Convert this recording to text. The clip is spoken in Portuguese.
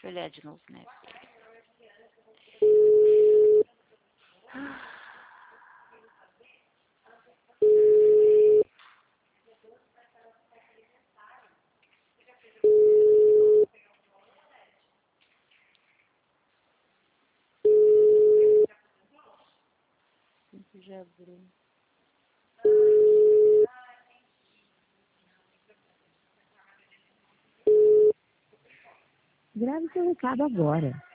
Deixa eu olhar de novo, né? Já abriu. Grave seu recado agora.